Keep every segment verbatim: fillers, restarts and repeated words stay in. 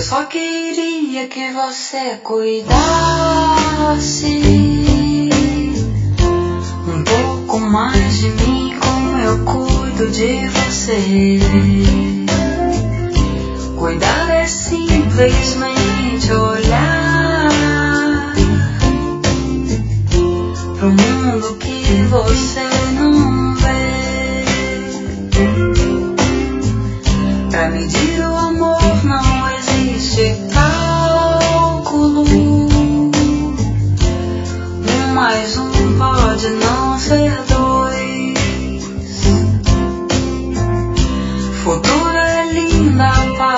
Eu só queria que você cuidasse um pouco mais de mim, como eu cuido de você. Cuidar é simplesmente olhar pro mundo que você não vê. Pra medir o amor não existe cálculo. Um mais um pode não ser dois. Futuro é linda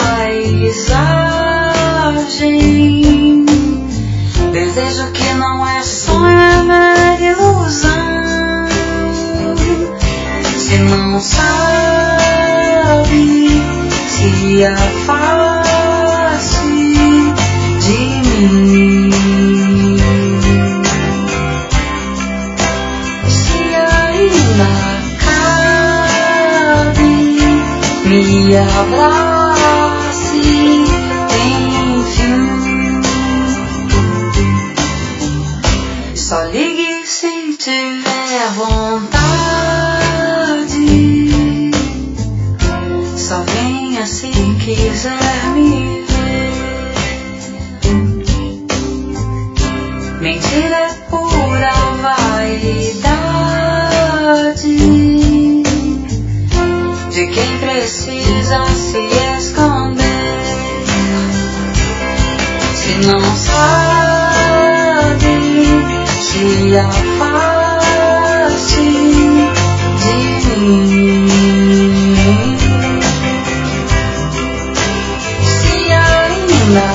paisagem. Desejo que não é sonho, é mera ilusão. Se não sabe, se afaste de mim. Se ainda cabe, me abrace, enfim. Só ligue se tiver vontade. Só venha se quiser me ver. Mentira é pura vaidade de quem precisa se esconder. Se não sabe, se afaste de mim. Se ainda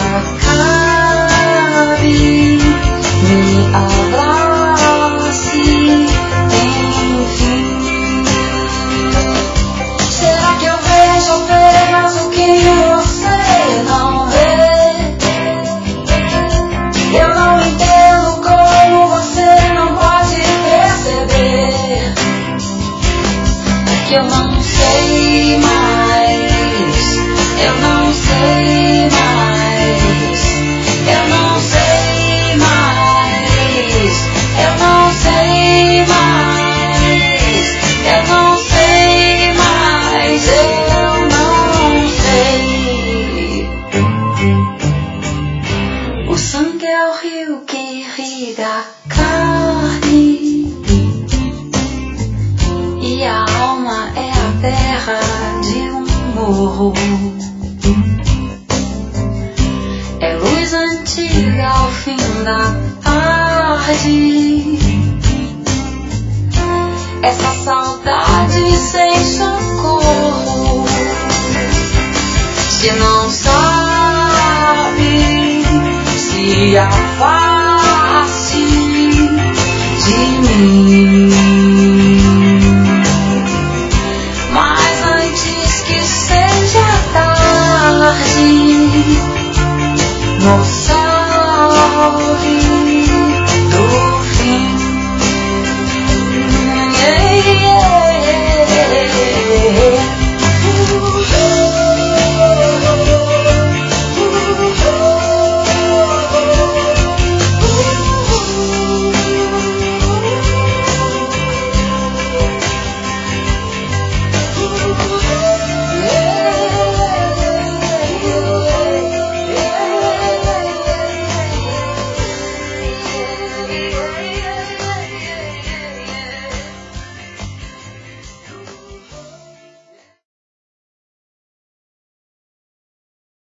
cabe, me abrace, enfim. Será que eu vejo apenas o que você não vê? Eu não entendo como você não pode perceber que eu não sei mais, eu não sei mais, eu não sei mais, eu não sei mais, eu não sei mais, eu não sei. O sangue é o rio que irriga a carne e a alma é a terra de um morro. É luz antiga ao fim da tarde. Essa saudade sem socorro. Se não sabe, se afaste de mim.